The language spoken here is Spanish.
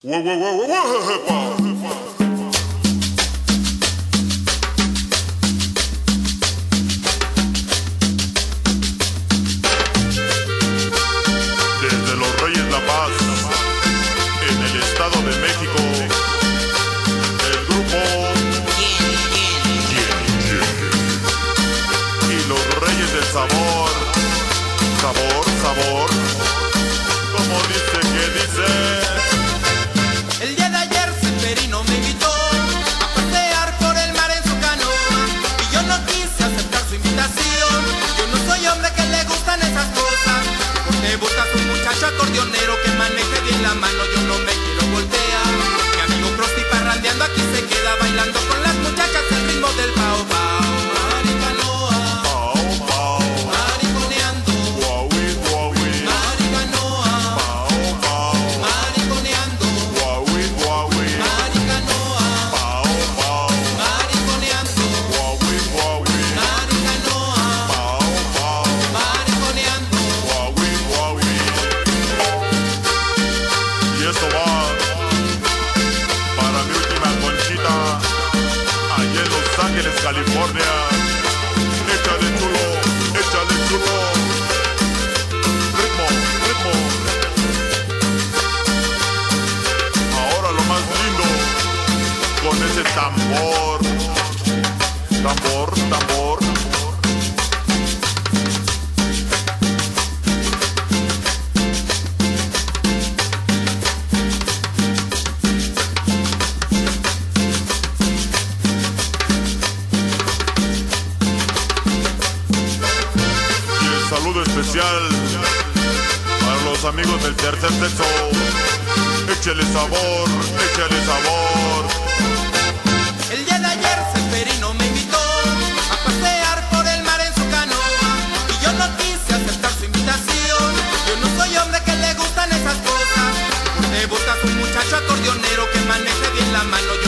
Desde Los Reyes La Paz, en el Estado de México, el grupo y los Reyes del Sabor, sabor, sabor, como dice que dice. El día de ayer Seferino me invitó a pasear por el mar en su canoa y yo no quise aceptar su invitación. Yo no soy hombre que le gustan esas cosas. Porque buscas un muchacho acordeonero que maneje bien la mano, yo no me quiero voltear. Mi amigo Krusty parrandeando aquí se queda bailando con las muchachas el ritmo del pao pao. Maricanoa, Pao, pao, mariconeando, guaui, guaui, maricanoa, pao, pao, mariconeando, guaui, guaui, maricanoa, pao, pao, mariconeando, guaui, guaui, maricanoa, pao, pao, mariconeando. guaui, guaui. Y esto va para mi última conchita, allá en Los Ángeles, California. Échale chulo, échale chulo. Ritmo, ritmo. Ahora lo más lindo, con ese tambor. Tambor, tambor. Y el saludo especial para los amigos del tercer sexo. Échale sabor, échale sabor. El día de ayer Seferino me invitó a pasear por el mar en su canoa y yo no quise aceptar su invitación. Yo no soy hombre que le gustan esas cosas. Porque buscas un muchacho acordeonero que maneje bien la mano,